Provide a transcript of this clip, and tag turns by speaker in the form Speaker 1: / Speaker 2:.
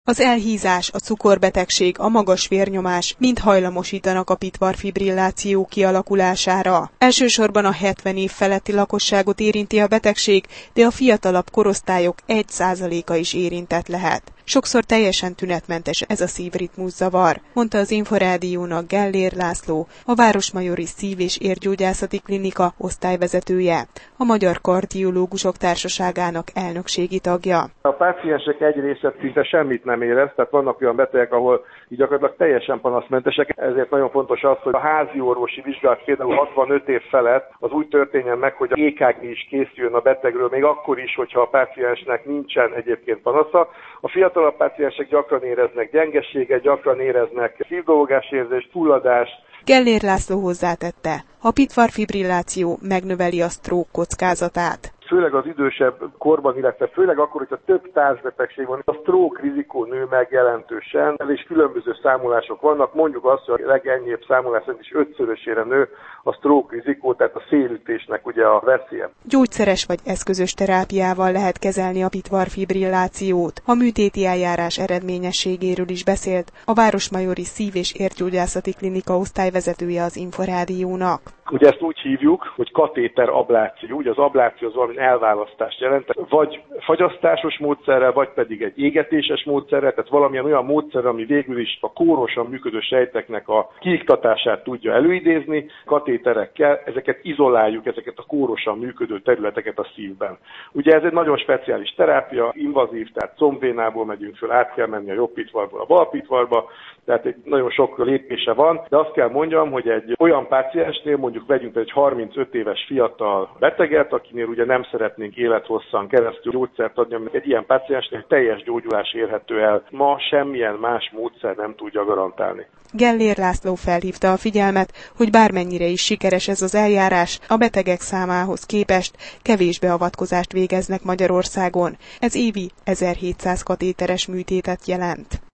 Speaker 1: Az elhízás, a cukorbetegség, a magas vérnyomás mind hajlamosítanak a pitvarfibrilláció kialakulására. Elsősorban a 70 év feletti lakosságot érinti a betegség, de a fiatalabb korosztályok 1%-a is érintett lehet. Sokszor teljesen tünetmentes ez a szívritmuszavar, mondta az Inforádiónak Gellér László, a Városmajori Szív- és Érgyógyászati Klinika osztályvezetője, a Magyar Kardiológusok Társaságának elnökségi tagja.
Speaker 2: A páciensek egy része szinte semmit nem érez, tehát vannak olyan betegek, ahol így gyakorlatilag teljesen panaszmentesek, ezért nagyon fontos az, hogy a házi orvosi vizsgálat például 65 év felett az úgy történjen meg, hogy a EKG is készüljön a betegről, még akkor is, hogyha a páciensnek nincsen egyébként panasza. A fiatalabb páciensek gyakran éreznek gyengeséget, gyakran éreznek szívdolgogásérzést, fulladást.
Speaker 1: Gellér László hozzátette, a pitvarfibrilláció megnöveli a stroke kockázatát.
Speaker 2: Főleg az idősebb korban, illetve főleg akkor, hogyha több társbetegség van, a stroke rizikó nő meg jelentősen, és különböző számolások vannak. Mondjuk azt, hogy a legenyhébb számolás szerint is 5-szörösére nő a stroke rizikó, tehát a szélütésnek ugye a veszélye.
Speaker 1: Gyógyszeres vagy eszközös terápiával lehet kezelni a pitvarfibrillációt. A műtéti eljárás eredményességéről is beszélt a Városmajori Szív- és Érgyógyászati Klinika osztályvezetője az Inforádiónak.
Speaker 2: Ugye ezt úgy hívjuk, hogy katéterabláció. Ugye az abláció az valami elválasztást jelent, vagy fagyasztásos módszerrel, vagy pedig egy égetéses módszerrel, tehát valamilyen olyan módszer, ami végül is a kórosan működő sejteknek a kiiktatását tudja előidézni. Katéterekkel ezeket izoláljuk, ezeket a kórosan működő területeket a szívben. Ugye ez egy nagyon speciális terápia, invazív, tehát combvénából megyünk föl, át kell menni a jobb pitvarból a bal pitvarba, tehát egy nagyon sok lépése van, de azt kell mondjam, hogy egy olyan páciensnél, mondjuk vegyünk egy 35 éves fiatal beteget, akinél ugye nem szeretnénk élethosszan keresztül gyógyszert adni, mert egy ilyen páciensnél teljes gyógyulás érhető el. Ma semmilyen más módszer nem tudja garantálni.
Speaker 1: Gellér László felhívta a figyelmet, hogy bármennyire is sikeres ez az eljárás, a betegek számához képest kevés beavatkozást végeznek Magyarországon. Ez évi 1700 katéteres műtétet jelent.